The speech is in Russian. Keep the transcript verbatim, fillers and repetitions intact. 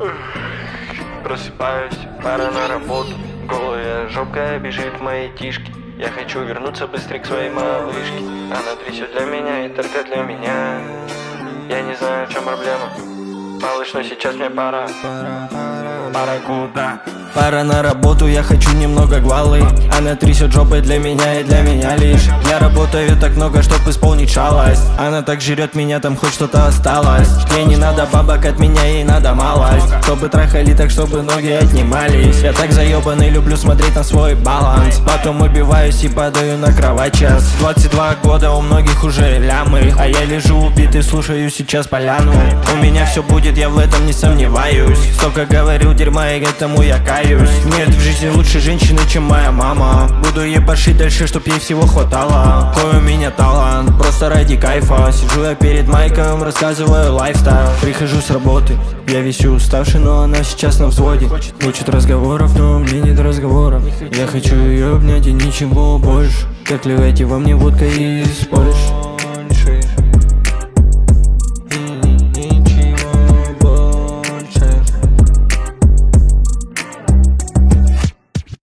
Просыпаюсь, пора на работу. Голая жопка бежит в мои тишки. Я хочу вернуться быстрее к своей малышке. Она трясет для меня и только для меня. Я не знаю, в чем проблема, малыш, но сейчас мне пора. Пора куда? Пора на работу, я хочу немного гвалы. Она трясет жопой для меня и для меня лишь. Я работаю так много, чтоб исполнить шалость. Она так жрет меня, там хоть что-то осталось. Ей не надо бабок, от меня ей надо малость. Чтобы трахали так, чтобы ноги отнимались. Я так заебанный, люблю смотреть на свой баланс. Потом убиваюсь и падаю на кровать час. Двадцать два года, у многих уже лямы. А я лежу убитый, слушаю сейчас поляну. У меня все будет, я в этом не сомневаюсь. Столько говорил дерьма, и этому я каюсь. Нет в жизни лучше женщины, чем моя мама. Буду ебашить дальше, чтоб ей всего хватало. Какой у меня талант, просто ради кайфа. Сижу я перед майком, рассказываю лайфстайл. Прихожу с работы, я весь уставший, но она сейчас на взводе. Хочет разговоров, но мне не до разговоров. Я хочу ее обнять и ничего больше. Так ливайте во мне водка и споришь.